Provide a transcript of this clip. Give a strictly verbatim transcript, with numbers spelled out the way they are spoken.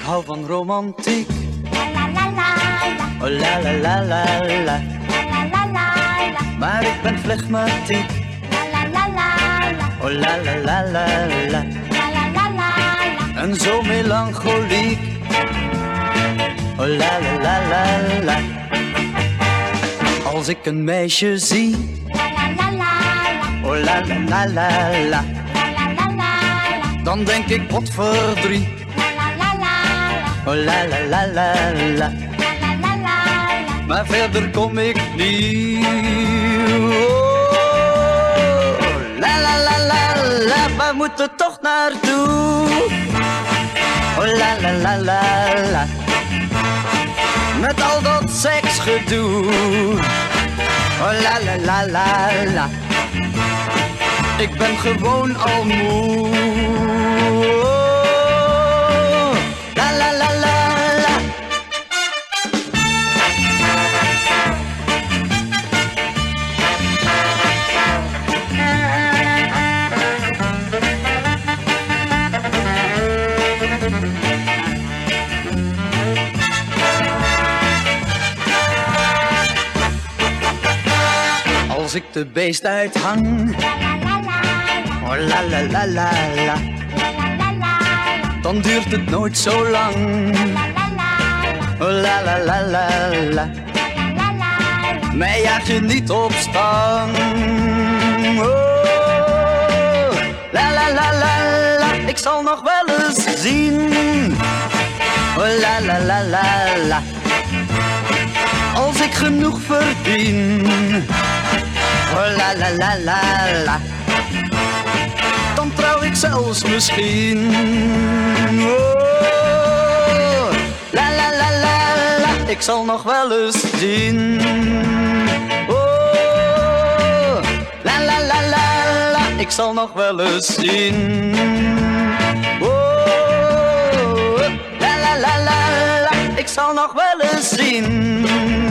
hou van romantiek. La la la la. Oh la la la la la. La la la la. Maar ik ben flegmatiek. La la la la. Oh la la la la la. La la la la. En zo melancholiek. Oh la la la la la. Als ik een meisje zie. La la la la. Oh la la la la la. La la la la. Dan denk ik wat verdriet. La la la la. Oh la la la la la. La la la la. Maar verder kom ik niet. Oh, la la la la la. We moeten toch naartoe. Oh la la la la la. Met al dat seksgedoe. Oh la la la la la. Ik ben gewoon al moe. La la la la la. Als ik de beest uithang. Oh la la la la la. Dan duurt het nooit zo lang. Oh la la la la la. Mij jaag je niet op stang. Oh la la la la la. Ik zal nog wel eens zien. Oh la la la la la. Als ik genoeg verdien. Oh la la la la la. Dan trouw ik zelfs misschien. Oh, la la la la la. Ik zal nog wel eens zien. Oh, la la la la la. Ik zal nog wel eens zien. Oh, la la la la la. Ik zal nog wel eens zien.